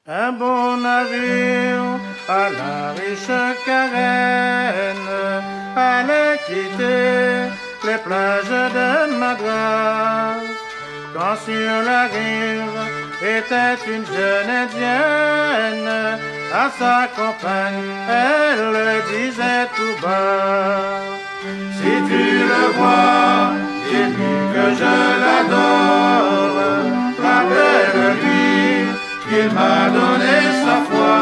Un beau navire à la riche carène allait quitter les plages de Madras. Quand sur la rive était une jeune indienne, à sa compagne elle le disait tout bas: si tu le vois, dis-lui que je l'adore, rappelle-lui qu'il m'a donné sa foi.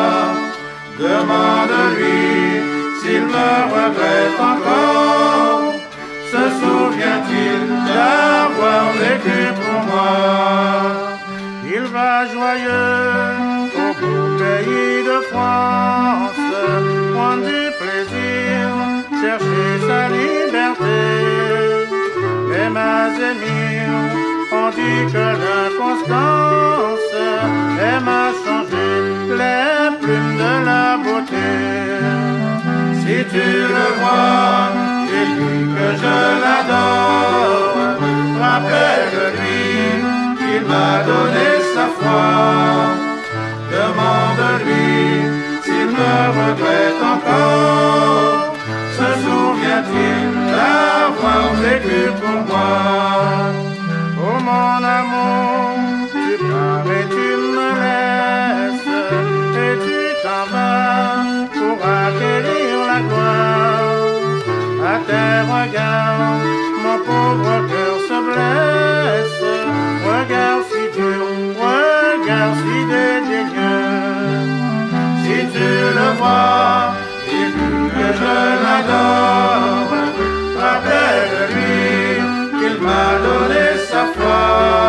Demande-lui s'il me regrette encore. Se souvient-il d'avoir vécu pour moi? Il va joyeux au beau pays de France, prendre du plaisir, chercher sa liberté. Mais ma émir on dit que l'inconstance aime à changer les plumes de la beauté. Si tu le vois, dis-lui que je l'adore, rappelle-lui qu'il m'a donné sa foi. Demande-lui s'il me regrette encore. Se souvient-il d'avoir vécu pour moi? Oh mon amour, tu pars et tu me laisses, et tu t'en vas pour acquérir la gloire. À tes regards, mon pauvre cœur se blesse. Regarde si dur, regarde si dédaigneux. Si tu le vois, dis-lui que je l'adore. Rappelle-lui qu'il m'a donné sa foi.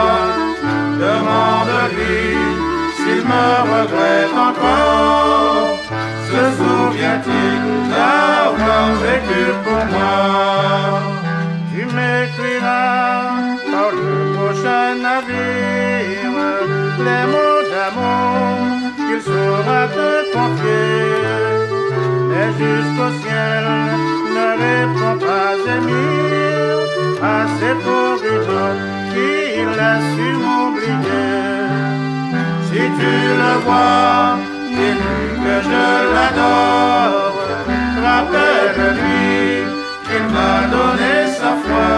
Demande-lui s'il me regrette encore. Se souvient-il d'avoir vécu pour moi? Tu m'écriras par le prochain navire les mots d'amour qu'il saura te confier. Mais jusqu'au ciel ne répond pas émir, assez pour une autre qu'il a su m'oublier. Si tu le vois, dis-lui que je l'adore, rappelle-lui qu'il m'a donné sa foi.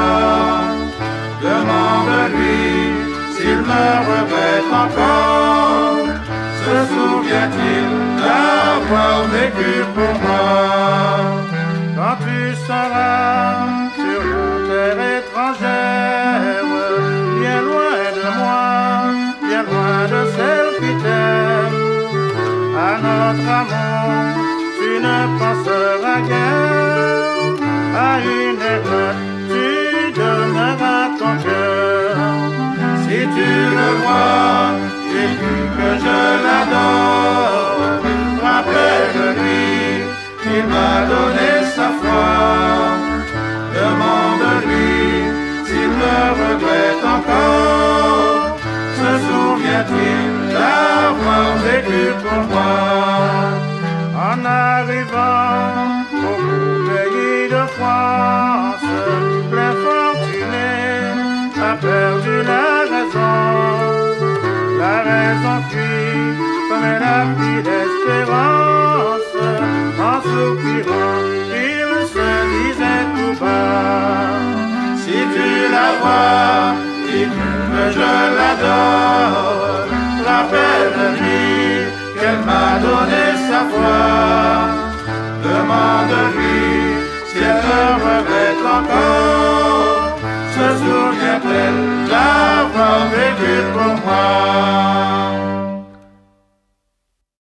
Demande-lui s'il me regrette encore. Se souvient-il d'avoir vécu pour moi? Quand tu seras sur la terre étrangère, bien loin de moi, bien loin de celle qui t'aime, à notre amour tu ne penseras guère, à une étoile tu donneras ton cœur. Si tu le vois, dis-lui que je l'adore, rappelle-lui qu'il m'a donné sa foi. Demande-lui s'il me regrette encore. Se souvient-il d'avoir vécu pour moi? En arrivant au beau pays de France, l'infortuné a perdu la raison. La raison fuit comme elle a pris d'espérance. En soupirant, il se disait tout bas: si tu la vois, dis-lui que je l'adore.